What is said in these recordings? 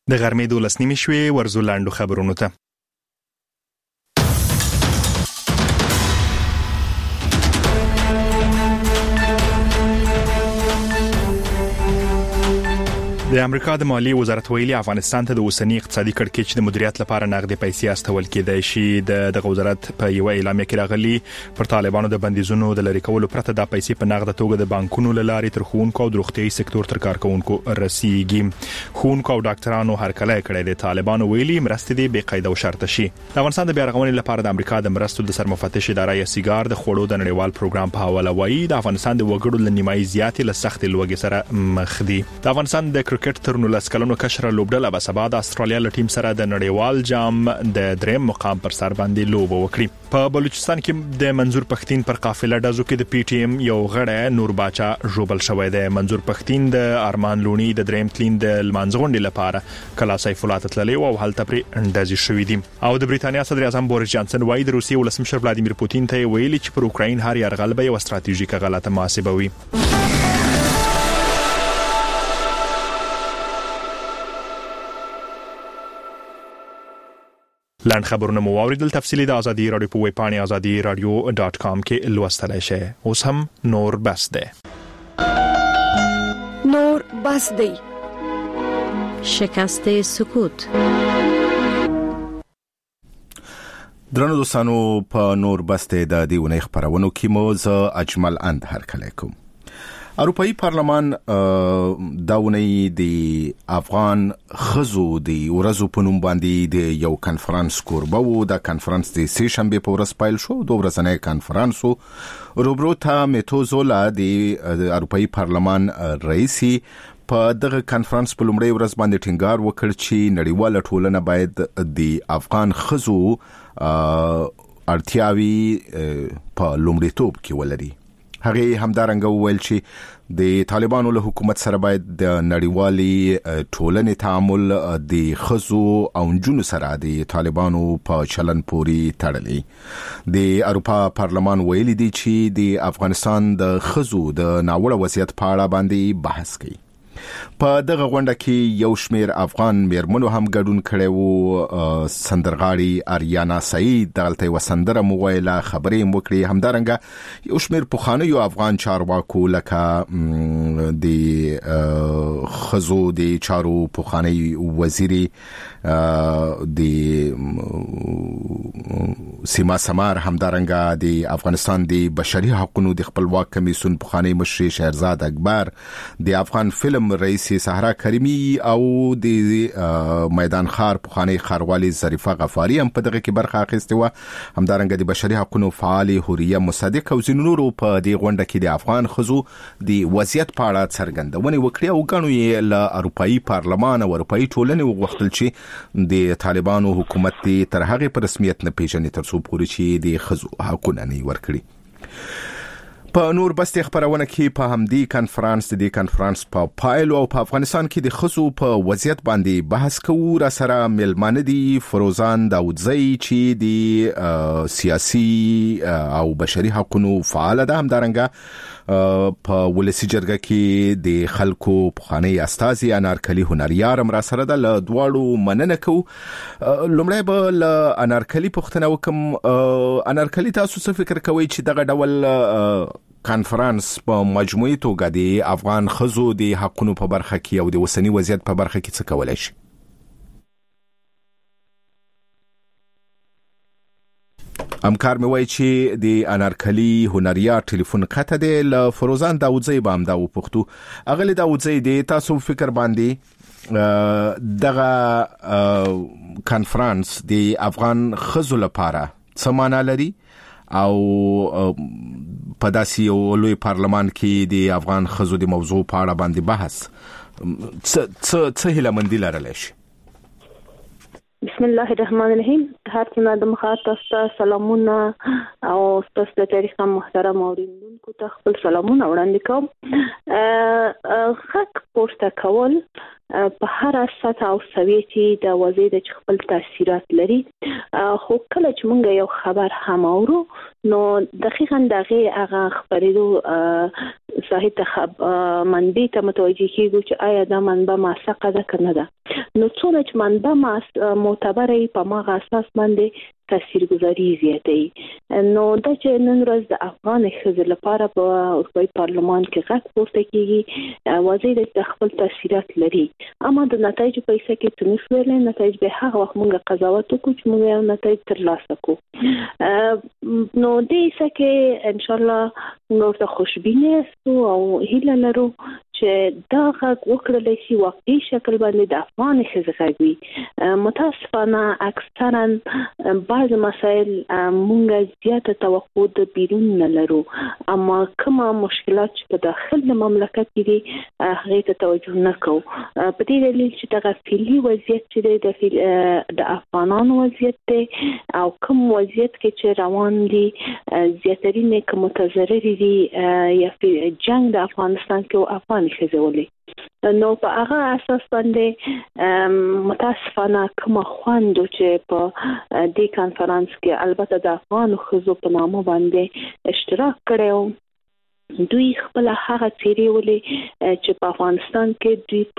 د غرمې 12 شوې ورزو لاندو خبرونو ته. د امریکا د مالیې وزارت ویلي افغانستان ته د اوسنی اقتصادي کړکېچ د مدیریت لپاره نغدي پیسې استول کېدای شي. د وزارت په یو اعلامیه کې راغلي پر طالبانو د بندیزونو د لری کولو پرته د پیسې په نغده توګه د بانکونو لارې تر ښوونکو او د روغتیايي سکتور تر کارکونکو رسیږي. ښوونکو او ډاکټرانو هرکلی کړی دی. طالبانو ویلي مرستې دې بې قید او شرط شي. د افغانستان د بیارغونې لپاره د امریکا د مرستو د سرمفتش اداره یا سیګار د خوړو د نړیوال پروګرام په حواله وایي د افغانستان د وګړو لنیمایي زیاتې له سخت لوږې سره مخ دي. د افغانستان د کرکټ تر 19 کلونو کشره لوبډله به سبا د استرالیا له ټیم سره د نړیوال جام د دریم مقام پر سر باندې لوبه وکړي. په بلوچستان کې د منظور پښتين پر قافله ډزو کې د پی ټی ایم یو غړی نور باچا ژوبل شوی دی. منظور پښتين د ارمان لونی د دریم تلین د لمانځغونډې لپاره کلا سیف الله تللی او هلته پر اندازي شوې دي. او د بریتانیا صدر اعظم بوریس جانسن وايي د روسیې ولسمشر ولادیمیر پوتین ته ویلي چې پر اوکراین هر یرغل به یو استراتیژیکه غلطه محاسبه وي. لاند خبرونه مو واوریدل. تفصیلی د ازادي رادیو په ویب پاڼه azadi-radio.com کې لوستلای شئ. اوس هم نور بس ده. نور بس دی. شکست سکوت. درنو دوستانو په نور بس ده د دیونې خبرونو کې مو ز اجمل اند هرکلی کوم. اروپאי پارلمان داونی د افغان خزو د ورځو په نوم باندې د یو کانفرنس کوربه و. د کانفرنس د سه شنبه په ورځ پیل شو. د ورځنۍ کانفرنسو روبروتا میتوزولا د اروپאי پارلمان رئیسي په دغه کانفرنس په لومړی ورځ باندې ټینګار وکړ چې نړیواله ټولنه باید د افغان خزو اړتیاوي په لومړیتوب کې ولري. هغه همدارنګه وویل چې د طالبانو له حکومت سره باید د نړیوالي ټولنې تعامل د خزو او نجونو سره د طالبانو په چلن پوري تړلي. د اروپا پارلمان ویلي دی چې د افغانستان د خزو د ناوړه وضعیت په اړه باندې بحث کوي. په دغه غونډه کې یو شمیر افغان میرمنو هم ګډون کړي وو. سندرغاړي اریانا سعید دلته وسندره موویله خبرې وکړي. همدارنګه یو شمیر پخوانیو افغان چارواکو لکه د خزو د چارو پخوانی وزیري د سیما سمار، همدارنګه د افغانستان د بشري حقوقو د خپلواک کمیسیون پخوانی مشر شهرزاد اکبر، د افغان فلم رئیس صحرا کریمی او د میدان خار پخوانی خاروالي ظریفه غفاری هم په دغه کې برخه اخیسته و. همدارنګه د بشري حقوقو فعال حوریه مصدق او ځینورو په دې غونډه کې د افغان خزو د وضعیت په اړه څرګندونه وکړه او غنو یې له اروپאי پارلمان او اروپאי ټولنې وغوښتل چې د طالبانو حکومت تر هغه په رسمیت نه پیژني تر څو پورې چې د خزو حقونه نه ورکړي. په نور بستې خبرونه کې په همدې کانفرنس په پایل او په افغانستان کې د خزو په وضعیت باندې بحث کوو. را سره ملمانه دي فروزان داودزی چې د سیاسي او بشري حقوقو فعال ده. همدارنګه په ولسی جرګه کې د خلکو پخوانی استازي انارکلی هنریار را سره د دواړو مننه کو. لومړی به ل انارکلی پښتنه وکم. انارکلی تاسو څه فکر کوئ چې دغه ډول کانفرنس په مجموعي توګه د افغان خزو د حقوقو په برخه کې او د وسنی وضعیت په برخه کې څه کولای شي؟ امکار مې وای چې د انارکلی هنریار ټلیفون قطع دی. ل فروزان داودزی بام دا وپختو. اغلی داودزی د تاسو فکر باندې دغه کانفرنس د افغان خزو لپاره څه معنی لري او په داسې یو لوی پارلمان کې د افغان خزو د موضوع په اړه باندې بحث څه هیله مندي لرلی شي؟ بسم الله الرحمن الرحیم. هر څنګه د مخاطب سلامونه او تاسو د تاریخ محترم اوریدونکو ته خپل سلامونه وړاندې کوم. حق پورته کول په هر سطح او سویه کې د وضعیت د خپل تاثیرات لري. خو کله چې موږ یو خبر هم اورو نو دقیقاً دغه هغه خبرېدو صحیح منبع ته متوجه کیږو چې آیا دا منبع موثقه ده کنه ده. نو څونه چې منبع معتبره په ماغه اساس باندې تاثیرګذاري زیاتوي. نو دا چې نن ورځ د افغان ښځو لپاره په اروپایي پارلمان کې غږ پورته کیږي واضح د خپل تاثیرات لري، اما د نتایج په حساب کې څه نشول نتایج به هغه وخت موږ قضاوت وکړو چې موږ یو نتایج ترلاسه کړو. نو دې سکه ان شاء الله نور ته خوشبینه او هیله لرو چې دا غږ وکړل شي واقعي شکل باندې د افغان ښځو غږ وي. متاسفانه اکثرا بعض مسائل مونږ زیاته توقع د بیرون نه لرو، اما کومه مشکلات چې په داخل د مملکت کې دي هغه ته توجه نه کوو. په دې دلیل چې د غفلي وضعیت چې د افغانانو وضعیت دی او کوم وضعیت کې چې روان دي زیاترینه کوم متضرر دي یا په جنگ د افغانستان کې او افغان ښځولې. نو په هغه اساس باندې متاسفانه کوم خواندو چې په دې کانفرنس کې البته د افغان ښځو په نامه باندې اشتراک کړو، دوی خپل هغه تیری ولې چې په افغانستان کې دوی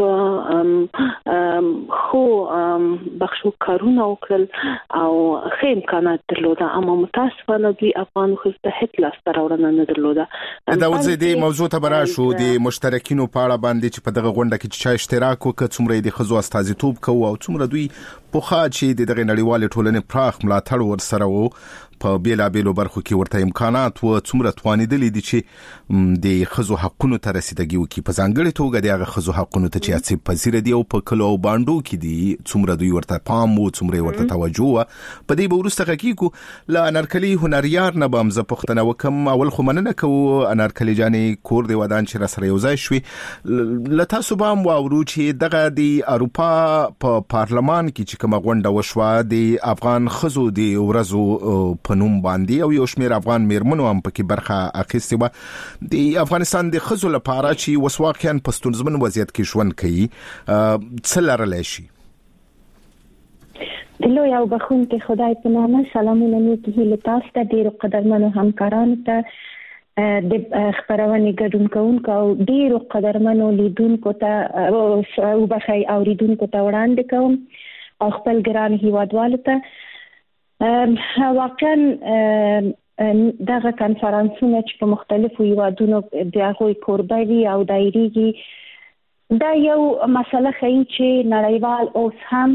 په خو بخښو کارونه وکړل او ښه امکانات درلوده، اما متاسفانه دوی افغان ښځو ته هیڅ لاسته راوړنه نه درلوده. دا ولې دې موضوع ته براشو د مشترکینو په اړه باندې چې په دغه غونډه کې چې اشتراک وکړ څومره د ښځو استازیتوب کوي او څومره دوی پوخا چې دغه نړیوال ټولنې پراخ ملاتړ ورسره وو په بیلابیلو برخو کې ورته امکانات و څومره توانیدلې دي چې د ښځو حقونو ته رسیدګي وکړي، په ځانګړي توګه د هغه ښځو حقونو ته چې اڅې پذیر دي او په کلو او باندو کې دي څومره دوی ورته پام وو څومره ورته توجه و. په دې به وروسته حقیقو لا انارکلي هنریار نه به مزه پښتنه وکم. اول خو مننه کوو انارکلي جانې کور دی ودان چې را سره یو ځای شوي. له تاسو به هم واورو چې دغه د اروپا په پارلمان کې چې کومه غونډه وشوه د افغان ښځو د ورځو په نوم باندې او یو شمېر افغان میرمنو هم پکې برخه اخیستې وه. د افغانستان د ښځو لپاره چې وسواقیان په ستونزمن وضعیت کې ژوند کوي څه لرلی شي؟ دلو یو بخونکي خدای په نامه سلامونه مو له تاسو ته ډیرو قدرمنو همکارانو ته د خبرونې ګډون کوونکو او ډیرو قدرمنو لیدونکو ته او بخای اوریدونکو ته وړاندې کوم او خپل ګران هیوادوالو ته. واقعا دغه کانفرنسونه چې په مختلفو هیوادونو د هغوی کوربه وي او دایریږي دا یو مسله ښیي چې نړیوال اوس هم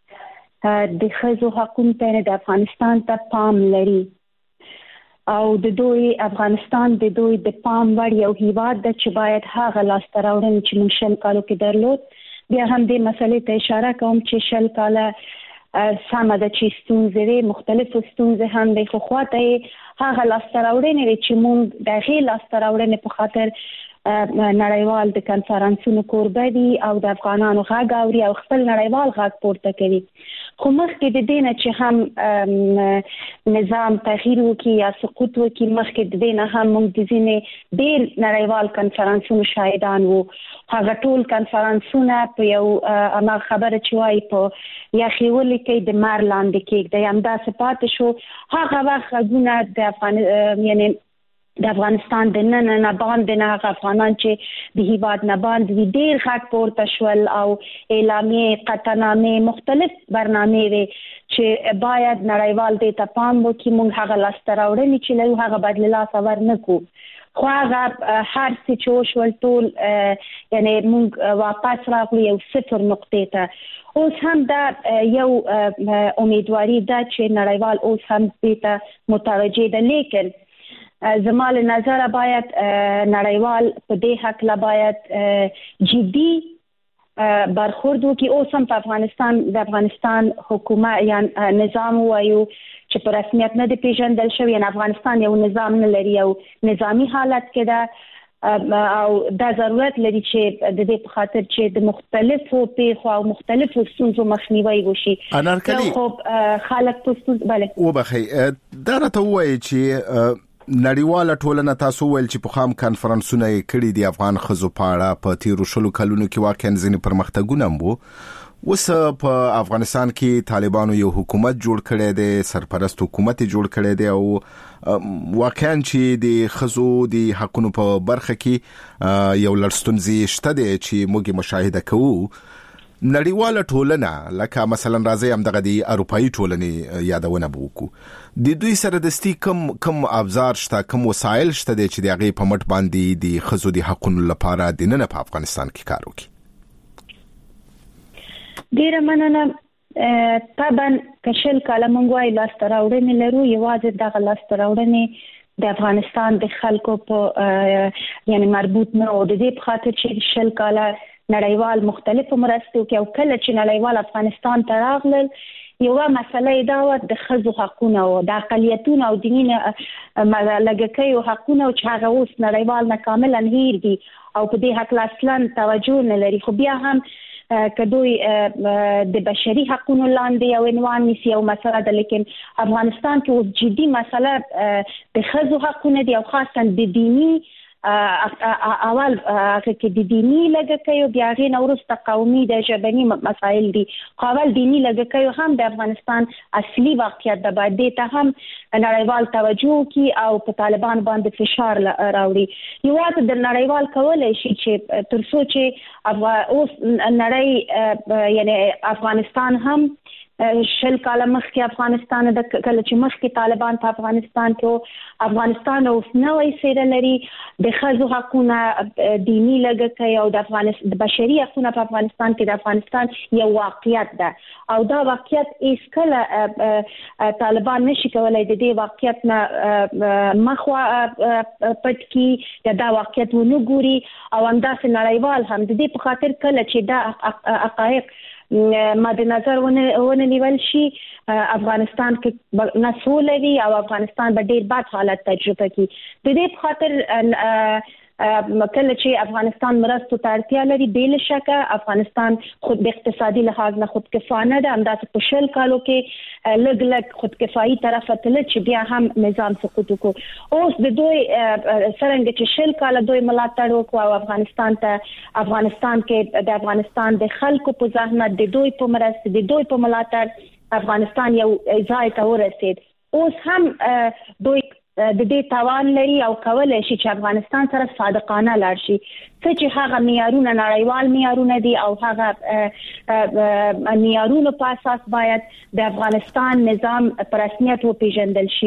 د ښځو حقونو ته د افغانستان ته پام لري او د دوی افغانستان د دوی د پام وړ یو هیواد ده چې باید هغه لاسته راوړنې چې موږ شل کالو کې درلود بیا هم دې مسلې ته اشاره کوم چې شل کاله سمه ده چې ستونزې مختلفو ستونزې هم د خو خواته هغه لاسته راوړنې چې موږ د هغې لاسته راوړنې په خاطر نړیوال د کانفرنسونو کوربه دي او د افغانانو غږ اوري او خپل نړیوال غږ پورته کوي. خو مخکې د دې نه چې هم نظام تغییر وکړي یا سقوط وکړي مخکې د دې نه هم موږ د ځینې ډېر نړیوال کانفرنسونو شاهدان وو. هغه ټول کانفرنسونه په یو اما خبره چې وایي په یخې ولې د مار لاندې کېږدي همداسې پاتې شو. هغه وخت غږونه یعنې د افغانستان د نن نه باندې نه هغه افغانان چې د هیواد نه باندې ډېر غږ پورته شول او اعلامیې قطعنامې مختلف برنامې وې چې باید نړیوال دې ته پام وکړي موږ هغه لاسته راوړنې چې لرو هغه باید له لاسه ورنکړو. خو هغه هر څه چې وشول ټول یعنې موږ واپس راغلو یو صفر نقطې ته. اوس هم دا یو امیدواري ده چې نړیوال اوس هم دې ته متوجه ده، لیکن زما له نظره باید نړیوال په دې حق باید جدي برخورد وکړي. اوس هم په افغانستان حکومت یا نظام وایو چې په رسمیت نه دی پیژندل شوی، یعنې افغانستان یو نظام نه لري او نظامی حالت کې ده او دا ضرورت لري چې د دې په خاطر چې د مختلفو پیښو او مختلفو ستونزو مخنیوي وشي. انارکلي خو خلک په ستونزو بله وبخي دا راته وایي چې نړیواله ټولنه تاسو ویل چې په خام کانفرنسونه کړي دي افغان ښځو په اړه په تیرو شلو کلونو کې واقعا ځینې پرمختګونه وو وس په افغانستان کې طالبانو یو حکومت جوړ کړی دی، سرپرست حکومت جوړ کړی دی، او واقعاً چې د خزو د حقونو په برخه کې یو لړستونزي شته دی چې موږ مشاهده کوو. نړیواله ټولنه لکه مثلا راځي هم دغه د اروپאי ټولنې یادونه وکړو، د دوی سره دستي کم ابزار شته، کم وسایل شته چې د هغې په مټ باندې د خزو د حقونو لپاره د نن په افغانستان کې کار وکړي. ډیره مننه. طبعا کشل کاله مونږ وایو لاسته راوړنې لرو، یوازې دغه لاسته راوړنې د افغانستان د خلکو په یعنی مربوط نه او د دې په خاطر چې شل کاله نړیوال مختلفو مرستو کې او کله چې نړیوال افغانستان ته راغلل یوه مسله دا و د ښځو حقونه او د اقلیتونو او دیني لږکیو حقونه چې هغه اوس نړیوال نه کاملا هیر دي او په دې حق اصلا توجه نه لري. خو بیا هم که دوی د بشري حقوقو لاندې یو عنوان نیسي او مسله ده، لیکن افغانستان کې اوس جدي مسله د ښځو حقونه دي او خاصا د دیني اول کې د دینی لږکیو بیا غي نورسته قومي د ژبني مسایل دي. اول دینی لږکیو هم د افغانستان اصلي واقعیت د باندې ته هم نړیوال توجه کی او په طالبان باندې فشار راوړي. یوازې د نړیوال کولای شي چې ترڅو چې اوس نړۍ یعنی افغانستان هم شل کاله مخکې افغانستان د کله چې مخکې طالبان په افغانستان کې افغانستان اوس نوې سیره لري د ښځو حقونه، دینی لږکي او د بشري حقونه په افغانستان کې د افغانستان یو واقعیت ده او دا واقعیت هیڅ کله طالبان نشي کولای د دې واقعیت نه مخه پټ کی یا دا واقعیت ونه ګوري او همداسې نړیوال هم د دې په خاطر کله چې دا حقایق مد نظر ونه نیول شي افغانستان کې نسوله وي او افغانستان به ډیر بد حالت تجربه کوي. د دې په خاطر کله چې افغانستان مرستو ته اړتیا لري بل شکه افغانستان خود د اقتصادي لحاظ نه خودکفانه ده، همداسې په شل کالو کې لږ خودکفایي طرف ته تل چې بیا هم نظام سقوط وکړو. اوس د دوی څنګه چې شل کاله دوی ملاتړ وکړو او افغانستان کې د افغانستان د خلکو په زحمت د دوی په مرسته د دوی په ملاتړ افغانستان یو ځای ته ورسید. اوس هم دوی د دې توان لري او کولای شي چې افغانستان سره صادقانه لاړ شي، څه چې هغه معیارونه نړیوال معیارونه دي او هغه معیارونو په اساس باید د افغانستان نظام پر رسمیت وپیژندل شي،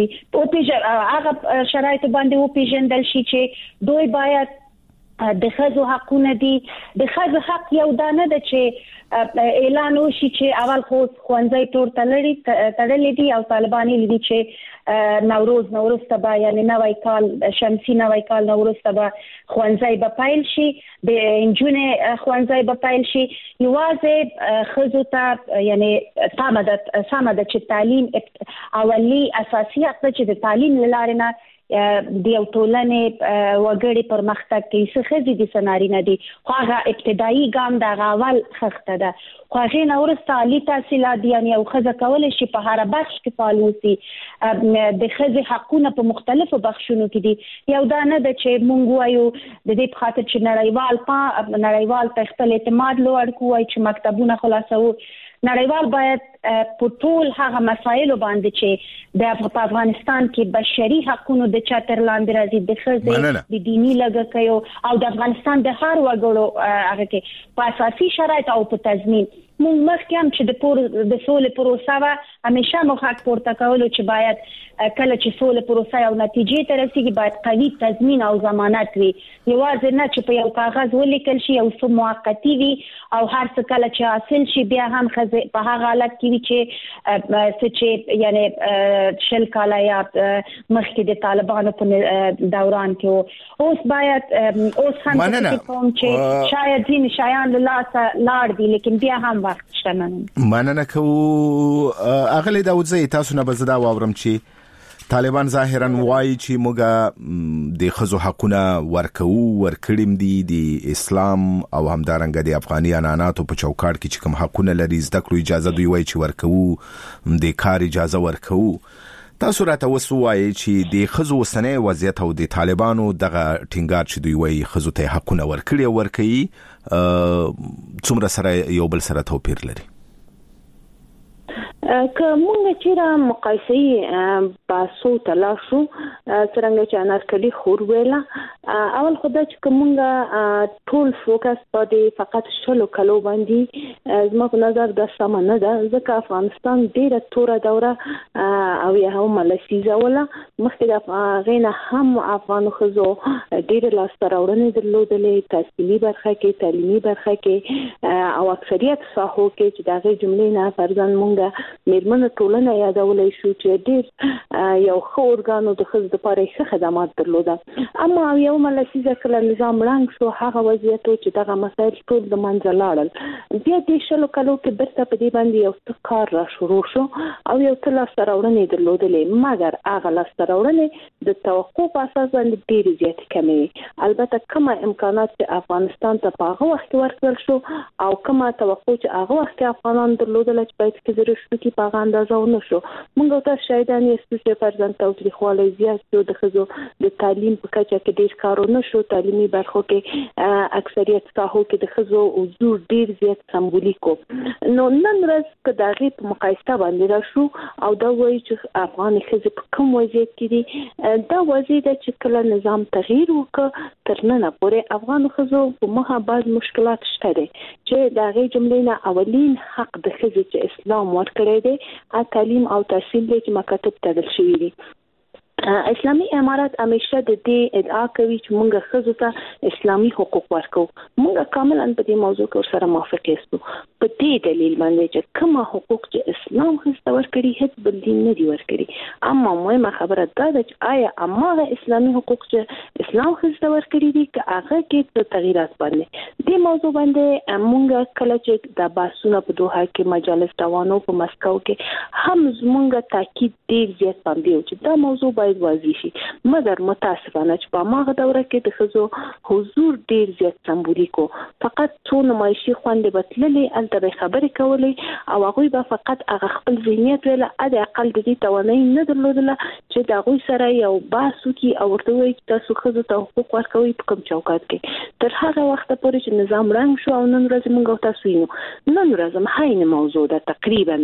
هغه شرایط باندې وپیژندل شي چې دوی باید د ښځو حقونه دي. د ښځو حق یو دانه ده چې اعلان وشي چې اول خو ښوونځي تړلې دي او طالبان یې دي چې نوروز ته یعنی نوی کال شمسي نوی کال نوروز ته ښوونځي به پیل شي، د انجونې ښوونځي به پیل شي. یوازې ښځو ته یعنی سمه ده چې تعلیم اولی اساسي حق چې د تعلیم لاره نه د یو ټولنې وګړي پرمختګ کوي، څه ښځې دي څه نارینه دي، خو هغه ابتدایي ګام د هغه اول خښته ده. خو هغې نه وروسته عالي تحصیلات دي، یعنې یو ښځه کولی شي په هره بخش کې فعال اوسي. د ښځې حقونه په مختلفو بخشونو کې دي. یو دا نه ده چې موږ وایو د دې په خاطر چې نړیوال ته خپل اعتماد لوړ کړو چې مکتبونه خلاصوو. نړیوال باید په ټول هغه مسایلو باندې چې د افغانستان کې بشري حقوقو د چتر لاندې راځي د ښځې د دینی لږکیو او د افغانستان د هر وګړو هغه کې په اساسي شرایط او په تضمین موږ مخکې هم چې د سولې پروسه و همیشه مو حق پورته کولو چې باید کله چې سولې پروسه یو نتیجې ته رسیږي باید قوي تضمین او ضمانت وي، یوازې نه چې په یو کاغذ ولیکل شي او څه موقتی وي او هر څه کله چې حاصل شي بیا هم په هغه حالت کې وي چې یعنی شل کاله یا مخکې د طالبانو په دوران کې اوس باید اوس هم کوم چې شاید ځینې شیان له لاسه لاړ دي لیکن بیا هم وخت شته. مننه کوو اغلی داودزی، تاسو نه به زه دا واورم چې طالبان ظاهرا وایي چې موږ د ښځو حقونه ورکړیم دي د اسلام او همدارنګه د افغاني عنعناتو په چوکاټ کې چې کوم حقونه لري زده کړو اجازه دوی وایي چې ورکوو، د کار اجازه ورکوو. تاسو راته وایي چې د ښځو اوسنی وضعیت او د طالبانو دغه ټینګار چې دوی وایي ښځو ته حقونه ورکړي څومره سره یو بل سره توپیر لري؟ که موږ چې را مقایسه باسو تلاشو څنګه چې انارکلي خور ویلا اول خدای چې موږ ټول فوکس په فقط شلو کلو باندې زما په نظر د سم نه ده ځکه افغانستان ډیره توره دوره او یا هم لسیزه ولا مخکې د غینا هم افغان خزو ډیره لاستراوړنې درلودلې تحصیلي برخه کې تعلیمي برخه کې او اکثریت ساحو کې چې دغه جملې نه فرضاً موږ میرمنه ټولنه یادولای شو چې ډیر یو خو ارګانو د خزو لپاره ښه خدمات درلوده اما یو ملسیزه کله نظام رنګ شو هغه وضعیت چې دغه مسایل ټول د منځ لاړل بیا د شلو کلو کې برته په دې باندې یو کار را شروع شو او یو څه لاستراوړنې درلودلې مګر هغه لاستراوړنې د توقع په اساس باندې ډیر زیات کمې البته کومه امکانات چې افغانستان ته په هغه وخت ورکړل شو او کومه توقع چې هغه وخت افغانان درلودل چې باید کې درشو کې په اندازه ونه شو موږ ته شایدان یې چې پرځان تاوتریخوالی زیات شو د خزو د تعلیم په کچه کې ډیر کارونه شو تعلیمي برخو کې اکثریت ساحو کې د خزو حضور ډیر زیات سمبولیکو نو نن ورځ که دغه په مقایسه باندې راشو او دا وایي چې افغان خزو په کوم وضعیت کې دي دا وضعیت چې کله نظام تغییر وکړ تر نن پورې افغان خزو په مخه بعض مشکلات شته دي چې دغه جملې نه اولین حق د خزو چې اسلام ورکړی دی تعلیم او تحصیل چې مکاتب تدل شوی دي اسلامي امارات همیشه د دې ادعا کوي چې موږ خزو ته اسلامي حقوق ورکو موږ کاملا په دې موضوع کې سره موافق یو په دې دلیل باندې چې کوم حقوق چې اسلام خزو ورکړي هیڅ بل دین نه دی ورکړي اما مهمه خبره دا ده چې آیا اماغه اسلامي حقوق چې اسلام خزو ورکړي دي که هغه کې تغیرات باندې دې موضوع باندې موږ کله چې د باسونه په دوحه کې مجالس روانو په مسکو کې هم زموږ تاکید ډیر زیات باندې چې دا موضوع باید واضح شي مګر متاسفانه چې په ماغه دوره کې د خزو حضور ډیر زیات سمبولیکو فقط څو نمایشي خوندې بتللې الته خبرې کولې او هغه به فقط هغه خپل ذهنیت ویل اده اقل د دې توانایي نه درلودله چې دا غوي سره یو باسو کې او ورته وایي چې تاسو خزو ته حقوق ورکوي په کوم چوکاټ کې تر هغه وخت پورې چې نظام رنګ شو او نن ورځ موږ تاسو یې نن ورځ مهاین موضوع ده تقریبا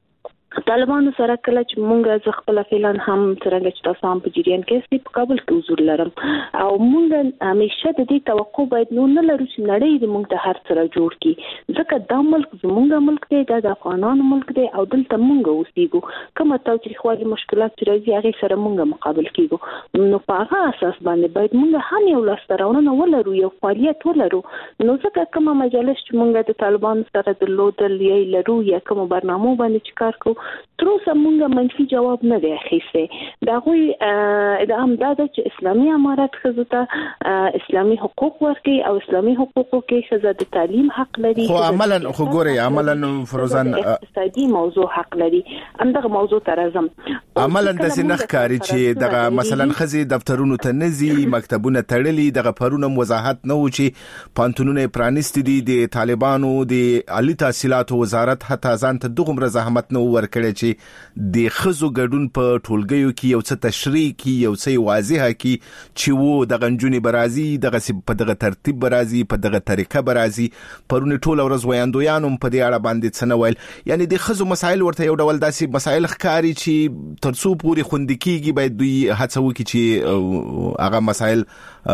طالبانو سره کله چې مونږ خپل فعلن هم څنګه چې تاسو هم په جریان کې په کابل کې حضور لرم او مونږ همیشه د دې توقع باید نو نه لرو چې نړۍ د مونږ ته هر څه را جوړ کړي ځکه دا ملک زموږ ملک دی دا د افغانانو ملک دی او دلته مونږ اوسېږو کومه تاوتریخوالي مشکلات چې راځي هغه سره مونږ مقابل کیږو نو په هغه اساس باندې باید مونږ هم یو لاستراوړنه ولرو یو فعالیت ولرو نو ځکه کومه مجلس چې مونږ د طالبانو سره درلودل یا لرو یا کوم برنامه باندې چې کار کوو تر اوسه مونږ منفي جواب نه دی اخیسته دا غوي ادعام دا چې اسلامي امارات خزو ته اسلامي حقوق ورکړي او اسلامي حقوقو کې خزه د تعلیم حق لري خو عملاً خو ګوري عملاً فروزان اقتصادي موضوع حق لري همدغه موضوع تر اعظم عملاً د سنخ کاری چې دغه مثلا خزي دفترونو ته نزي مکتبونه تړلي دغه پرونه وضاحت نه و چې پانتونونه پرانیستي دي د طالبانو د عالی تحصیلات وزارت حتی ځان ته دغه زحمت نه ورکړي چې د خزو ګډون په ټولګیو کې یو څه تشریح کی یو څه واضحه کی چې وو د غنجونی برازي دغه په دغه ترتیب برازي په دغه طریقه برازي پرونه ټول ورځ ویاندویانم په دې اړه باندې څنویل یعنی د خزو مسایل ورته یو ډول داسې مسایل ښکاری چې ترڅو پوری خوندکیږي باید دوی هڅه وکړي چې هغه مسایل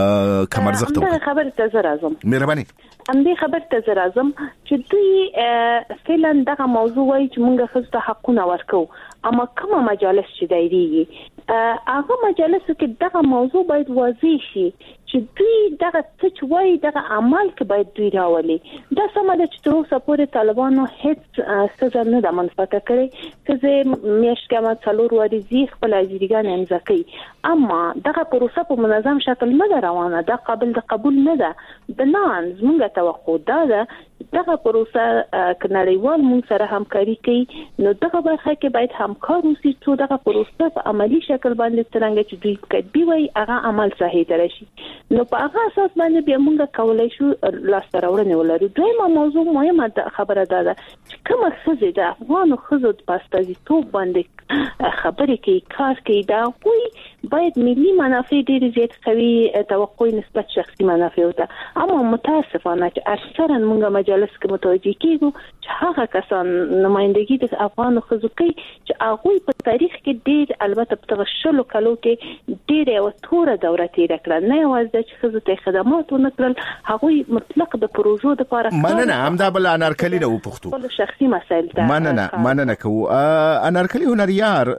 کمرزخت وکړي خبر ته زه راځم مهرباني همدې خبر ته زه راځم چې دوی فعلا دغه موضوع وایي چې موږ خزو ته حقونه ورکو اما کومه مجالس چې دایریږي هغه مجالس کې دغه موضوع باید واضح شي چې دوی دغه څه وایي دغه عمل کې باید دوی راولي دا سم ده چې تر اوسه پورې طالبانو هیڅ سزا نه ده منفعه کړې چې میاشتګه څلور ورځې خپل اجرګان امضا کړي اما دغه پروسه په منظم شکل نه روانه ده قابل د قبول نه ده بنان زموږ توقع ده دغه پروسه کنړیوال موږ سره همکاري کوي نو دغه برخه کې باید همکار اوسي چې دغه پروسه په عملی شکل باندې څنګه چې دوی کډبي وي هغه عمل صحیح ترشي نو په هغه اساس باندې بیا موږ کولای شو لاستراوړنه ولرو دویمه موضوع مهمه خبره ده چې کومه خزه د افغان خزو په استازیتوب باندې خبرې کوي کار کوي دا کوئی باید ملي منافع ډېر زیات قوي توقع نسبت شخصي منافع ته اما متاسفانه چې اکثرا موږ مجلس کې متوجي کیږو چې هغه کسان نمائندګي د افغان خزو کوي چې هغه په تاریخ کې ډېر البته په تغشلو کلو کې ډېر یو توره دوره تیر کړل نه یوازې چې خزو ته خدمات ونکړل هغه مطلق د پروژو د لپاره مننه همدا بل انارکلی نه وپختو شخصي مسایل ته مننه کو انارکلی هنریار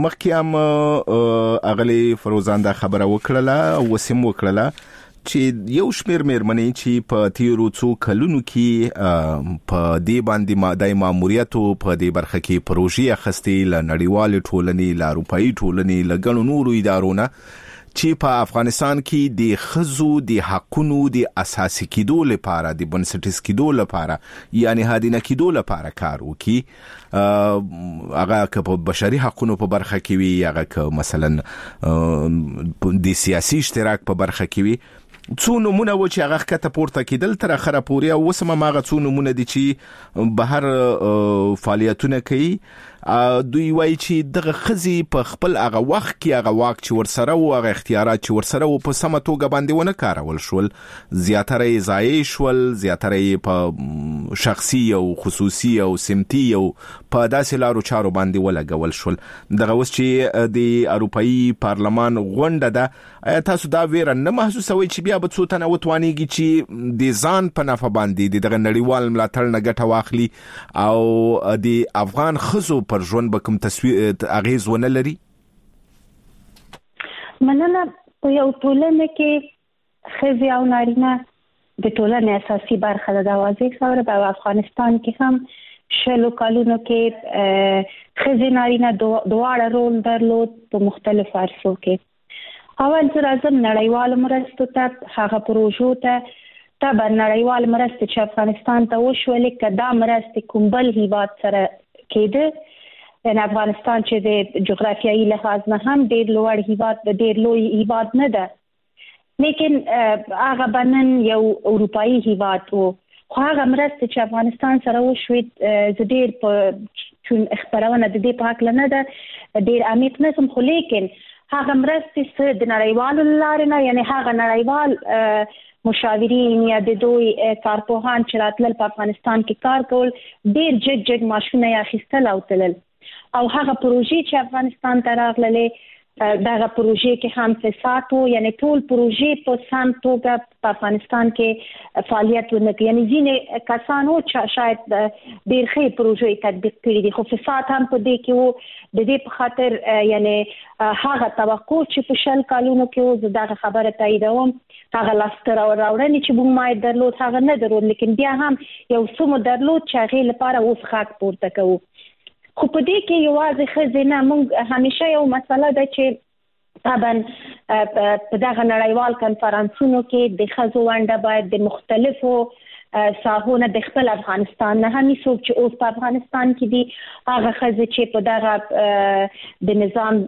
مخکې اغلی فروزان دا خبره وکړه وسیم وکړه چې یو شمیر مېرمنې چې په تیرو څو کلونو کې په دې باندې د ماموریت په دې برخه کې پروژې اخستې ل نړیوال ټولنې ل اروپאי ټولنې ل ګڼو نورو ادارو نه چې په افغانستان کې د خزو د حقونو د اساسي کېدو لپاره د بنسټیز کېدو لپاره یعنی هادینه کېدو لپاره کار وکړي هغه که په بشري حقونو په برخه کې وي هغه که مثلا د سیاسي اشتراک په برخه کې وي څو نمونه و چې هغه کته پورته کېدل تر اخره پورې او وسمه ماغه څو نمونه دي چې بهر فعالیتونه کوي دوی وایي چې دغه خزي په خپل هغه وخت کې هغه واک چې ورسره او هغه اختیارات چې ورسره او په سمه توګه باندې ونه کارول شول زیاتره ضایع شول زیاتره په شخصي او خصوصي او سمتي او په داسې لارو چارو باندې ولګول شول دغه اوس چې د اروپאי پارلمان غونډه ده تاسو دا ویره نه محسوسوي چې بیا به څو تنه وتوانیږي چې د ځان په نفع باندې دغه نړیوال ملاتړ نه ګټه واخلي او د افغان خزو پر ژوند به کوم اغیز ونه لري مننه په یو ټولنه کې خزي او نارینه د ټولنې اساسي برخه ده واضح خبره په افغانستان کې هم شلو کالونو کې خزي نارینه دواړه رول درلود په مختلفو عرصو کې اول زه راځم نړیوال مرستو ته هغه پروژو ته طبعا نړیوال مرستې چې افغانستان ته وشولې که دا مرستې کوم بل هیواد سره کېده ان افغانستان چې د جغرافیایي لحاظ نه هم ډېر لوړ هیواد ډېر لوی هیواد نه ده لیکن هغه بنن یو اروپאי هیواد وو خو هغه مرستې چې افغانستان سره وشوې زه ډېر په چون خبرونه د دې په حق نه ده ډېر عمیق نه سم خو لیکن هغه مرستې د نړیوالو لارې نه یعنی هغه نړیوال مشاورین یا د دوی کارپوهان چې راتلل په افغانستان کې کار کول ډېر جګ ماشونه یا اخیستل او تلل او هغه پروژې چې افغانستان ته راغللې دغه پروژې کې هم فساد وو یعنی ټول پروژې په سم توګه په افغانستان کې فعالیت ونکړي یعنی ځینې کسانو چې شاید ډېر ښې پروژې تطبیق کړي دي خو فساد هم په دې کې وو د دې په خاطر یعنی هغه توقع چې په شل کالونو کې وو زه دغه خبره تاییدوم هغه لاسته راوړنې چې موږ مای درلود هغه نه درلود لیکن بیا هم یو څه درلود چې هغې لپاره اوس خاک پورته کوو خو په دې کې یوازې ښځې نه موږ همیشه یو مسله ده چې طبعا په دغه نړیوال کنفرانسونو کې د ښځو ونډه باید د مختلفو ساحونه د خپل افغانستان نه هم څوک چې اوس په افغانستان کې دي هغه ښځې چې په دغه د نظام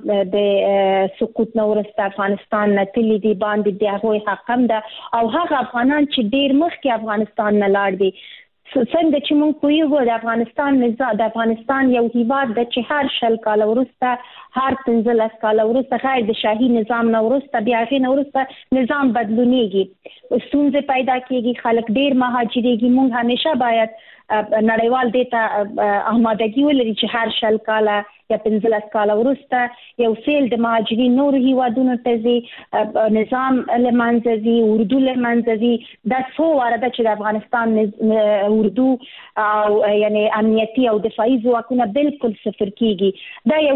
د سقوط نه وروسته افغانستان نه تللي دي باندې د هغوی حق هم ده او هغه افغانان چې ډېر مخکې افغانستان نه لاړ دي څنګه چې موږ پوهیږو د افغانستان نظام د افغانستان یو هیواد د چې هر شل کال وروسته هر 15 کال وروسته غیر د شاهي نظام نه وروسته بیا غي نه وروسته نظام بدلونیږي ستونزې پیدا کیږي خلک ډیر مهاجرېږي موږ همیشه باید نړیوال دیتا آمادګي ولري چې هر شل کال یا 15 کال وروسته یو سیل د مهاجرین نور هیوادونو ته ځي نظام لمنځي اردو لمنځي دا څو ورده چې د افغانستان اردو او یعنی امنیتي او دفاعي ځواکونه بالکل صفر کیږي دا یو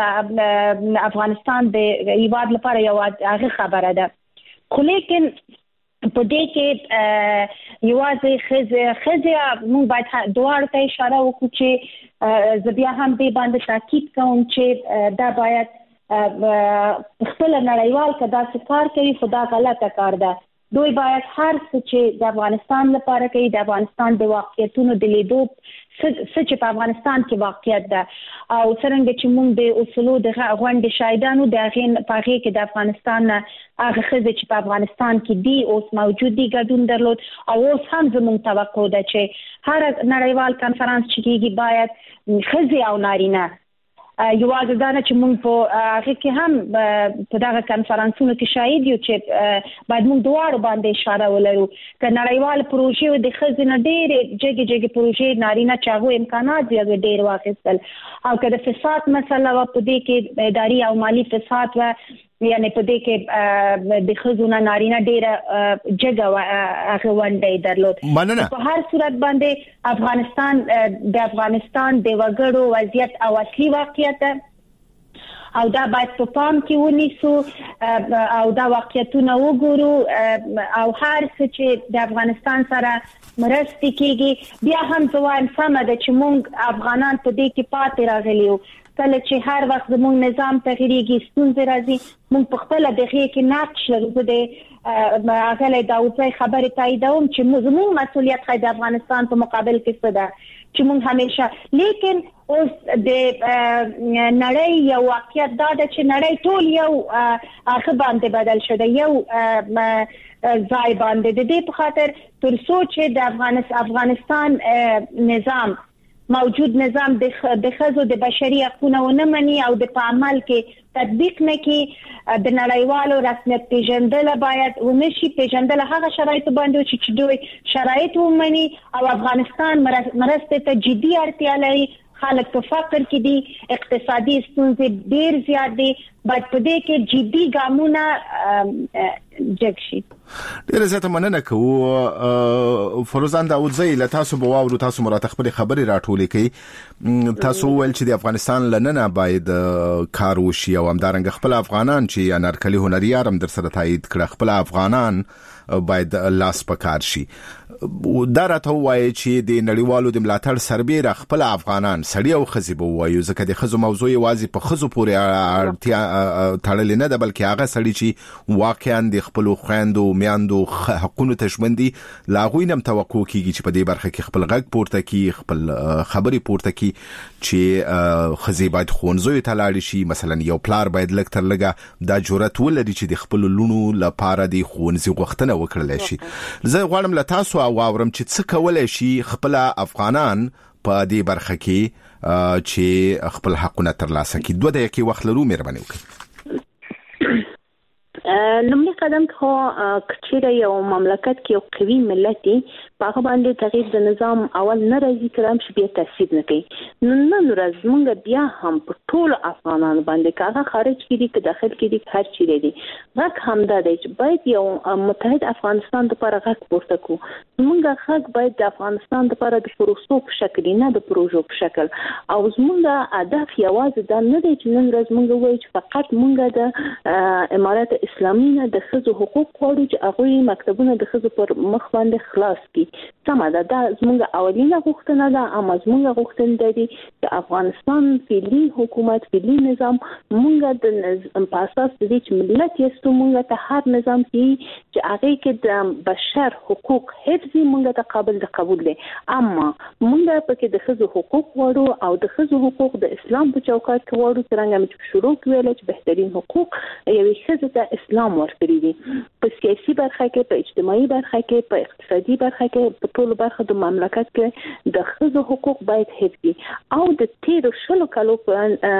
ډیر افغانستان د هیواد لپاره یو هغه خبره ده خو لیکن په دې کې یوازې خزه موږ باید دوه ته اشاره وکړو چې زه بیا هم دې باندې تاکید کوم چې دا باید خپل نړیوال کدا کار کوي خدا غلطه کار ده دوی باید هر څه چې د افغانستان لپاره کوي د افغانستان د واقعیتونو د لیدو څه چې په افغانستان کې واقعیت ده او څنګه چې موږ د اصولو د غونډې شاهدانو د غین پاغي کې د افغانستان هغه خزه چې په افغانستان کې دی اوس موجود دي ګډون درلود او اوس هم زموږ توقع ده چې هر نړیوال کانفرنس چې کیږي باید خزه او نارینه یوازې دا نه چې موږ په هغه کې هم په دغه کانفرنسونو کې شاهد یو چې باید موږ دواړو باندې اشاره ولرو ک نړیوال پروژې د خزینه ډېر جګ پروژې نارینه چاغو امکانات یې ډېر واخیستل او که د فساد مسله و په دې کې اداري او مالی فساد و یعنی په دې کې د خزونه نارینه ډېر جګه هغه ونډه درلود په هر صورت باندې افغانستان د وګړو وضعیت او اصلي واقعیت او دا باید په پام کې ونیسو او دا واقعیتونه وګورو او هر څه چې د افغانستان سره مرستې کېږي بیا هم ځوان سمه ده چې موږ افغانان په دې کې پاتې راغلي یو کله چې هر وخت زموږ نظام تغییرېږي ستونزې راځي موږ په خپله دغې کې نقش لرو زه د اغلی داودزی خبرې تاییدوم چې زموږ مسؤلیت د افغانستان په مقابل کې څه ده چې موږ همیشه لیکن اوس د نړۍ یو واقعیت دا ده چې نړۍ ټول یو هغه باندې بدل شده یو ځای باندې د دې په خاطر تر څو چې د افغانستان نظام موجود نظام د ښځو د بشري حقوقو نه مني او د په عمل کې تطبیق نه کوي د نړیوالو رسمیت پیژندل باید ونشي پیژندل هغه شرایط باندې چې دوی شرایط ومني او افغانستان مرسته ته جدي اړتیا لري خلک په فقر کې دي اقتصادي ستونزې ډېر زیات دي باید په دې کې جدي ګامونه جګ شي. ډېر زیاته مننه کوو فروزان داودزی له تاسو به واورو تاسو مراته خپلې خبرې راټولې کړئ تاسو ویل چې د افغانستان لننه باید کار وشي او همدارنګه خپل افغانان چې انارکلي هنریار هم در سره تایید کړه خپل افغانان باید لاس پکار شي دا راته وایي چې د نړیوالو د ملاتړ سربېره خپل افغانان سړي او ښځې به ووایو ځکه د ښځو موضوع یوازې په ښځو پورې اړتیا تړلې نه ده بلکې هغه سړي چې واقعا د خپلو خویندو میندو حقونو ته ژمن دي له هغوی نه هم توقع کېږي چې په دې برخه کې خپل غږ پورته کړي خپل خبرې پورته کړي چې ښځې باید ښوونځیو ته لاړې شي مثلا یو پلار باید لږ تر لږه دا جرأت ولري چې د خپلو لوڼو لپاره د ښوونځي غوښتنه وکړلی شي. زه غواړم له تاسو واورم چې څه کولای شي خپل افغانان په دې برخه کې چې خپل حقونه ترلاسه کړي. 2 دقیقې وخت لرو مهرباني وکړئ. لومړی قدم خو کچېره یو مملکت کې یو قوي ملت په هغه باندې تغییر د نظام اول نه راځي ترام چې بیا تاثیر نه کوي نن ورځ موږ بیا هم په ټول افغانانو باندې کاغه خارج کړي که داخل کړي هر چی لري غږ همدا دی چې باید یو متحد افغانستان لپاره غږ پورته کړو موږ غږ باید د افغانستان لپاره د پروسو په شکل نه د پروژو په شکل او موږ هدف یوازې دا نه دی چې نن ورځ موږ وایو چې فقط موږ د امارات اسلامي نه د ښځو حقوق غواړو چې هغوی مکتبونه د ښځو پر مخ باندې خلاص کړي سمه ده دا زموږ اولینه غوښتنه ده اما زموږ غوښتنه ده چې افغانستان فعلي حکومت فعلي نظام موږ د په اساس د دې چې ملت یې موږ ته هر نظام چې هغه کې د بشر حقوق حفظ موږ ته قابل د قبول دي اما موږ په کې د ښځو حقوق غواړو او د ښځو حقوق د اسلام په چوکاټ کې غواړو څنګه چې شروع کړل چې بهترین حقوق یوې ښځې ته اسلام ورکړي دي په سیاسي برخه کې په اجتماعي برخه کې په اقتصادي برخه کې په ټول برخه د مملکت کې د ښځو حقوق باید حفظ او د تیر شلو کالو په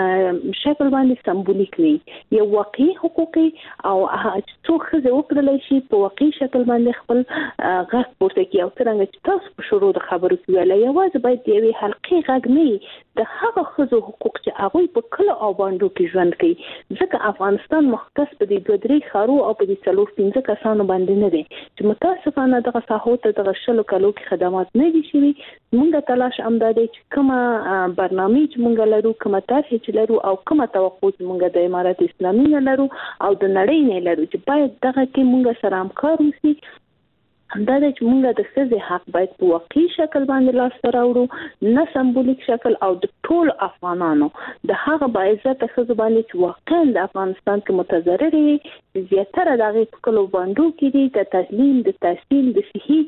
شکل باندې سمبولیک نه یو واقعي حقوقي او څو ښځې وکړلای شي په واقعي شکل باندې خپل غږ پورته کړي او څنګه چې تاسو په شروع د خبرو کې ویل یوازې باید یوې حلقې غږ نه د هغه ښځو حقوق چې هغه په کله او باندې کې ژوند کوي ځکه افغانستان مختص په دې 2-3 خارو او په دې 4-5 کسانو باندې نه دي چې متاسفانه دغه ساحو ته دغه شلو کالو کې خدمات نه دي شوي موږ تلاش امدادي چې کومه برنامه چې موږ لرو کومه تاسو چې لرو او کومه توقع چې موږ د امارات اسلامي نه لرو او د نړۍ نه لرو چې باید دغه کې موږ سره همکار وشي دا چې موږ د ښځې حق باید په واقعي شکل باندې لاس ته راوړو نه سمبولیک شکل او د ټول افغانانو د هغه باعزته ښځو باندې چې واقعا د افغانستان کې متضرر دي زیاتره د هغې په کلو باندو کې دي د تعلیم د تحصیل د صحي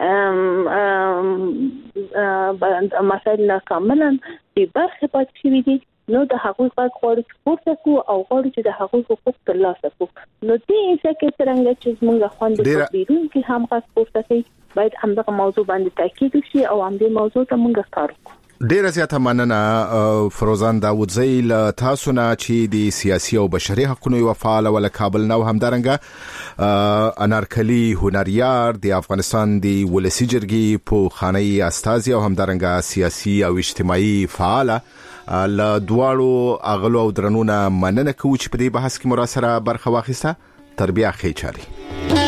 مسایل ناکاملا د برخې پاتې شوي دي نو د هغوی غږ غواړو چې پورته کړو او غواړو چې د هغوی حقوق ترلاسه کړو نو دې ځکه څنګه چې موږ خوندې بیرون کې هم غږ پورته کوي باید همدغه موضوع باندې تاکید وشي او همدې موضوع ته موږ کار وکړو. ډیره زیاته مننه فروزان داوودزی له تاسو نه چې د سیاسي او بشري حقوقو یو فعال ول کابل نو همدارنګه انارکلی هنریار د افغانستان د ولسی جرګي په خاني استازي او همدارنګه سیاسي او اجتماعي فعال له دواړو اغلو او درنونه مننه کوي چې په دې بحث کې مراسله برخه واخیسته. تربیه خې چاري